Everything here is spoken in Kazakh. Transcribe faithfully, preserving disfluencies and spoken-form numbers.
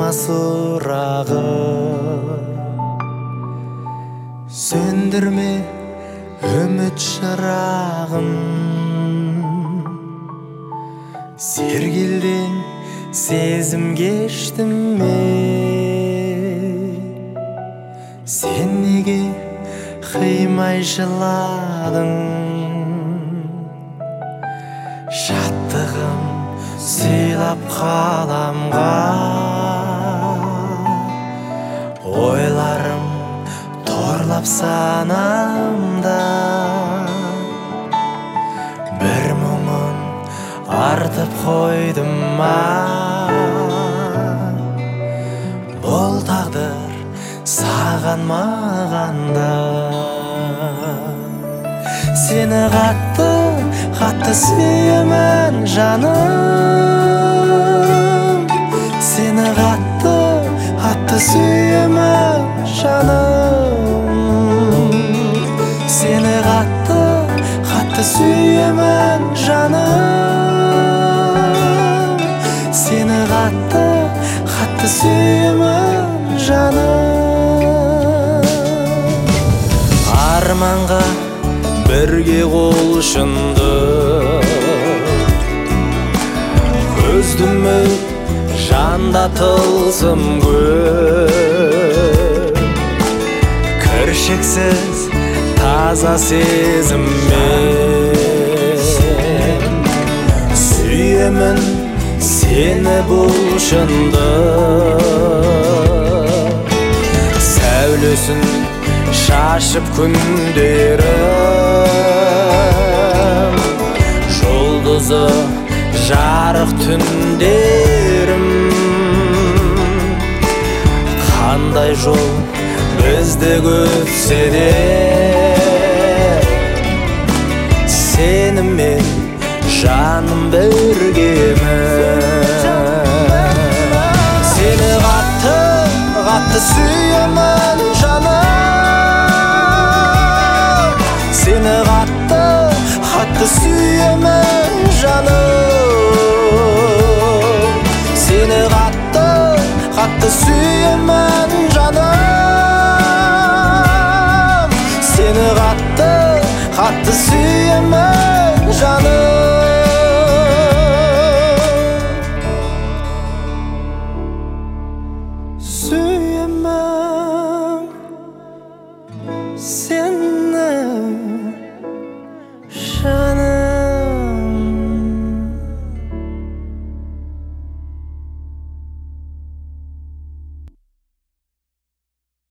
сурагы сөндүрме үміт шырағын сергелдең сезім кештім мен сен неге қимай жыладың шаттығым сыйлап қаламға ойларым торлап санамда бір мұңын артып қойдым ма бұл тағдыр саған мағанда сені қатты қатты сүйемін жаным сені қатты қатты сүйемін жаным сені қатты қатты сүйемін жаным сені қатты қатты сүйемін жаным арманға бірге қол ұшынды көздімі жанда тылсым көп кіршіксіз таза сезіммен сүйемін сені бұл шынды сәулесін шашып күндерім жұлдызы жарық түндерім қандай жол бізді өтсе де сенімен жаным біргемін сені қатты қатты сүйемін жаным сені қатты қатты сүйемін жаным сені қатты қатты сүйемін жаным сені қатты қатты сүйемін жаным сүйемін сен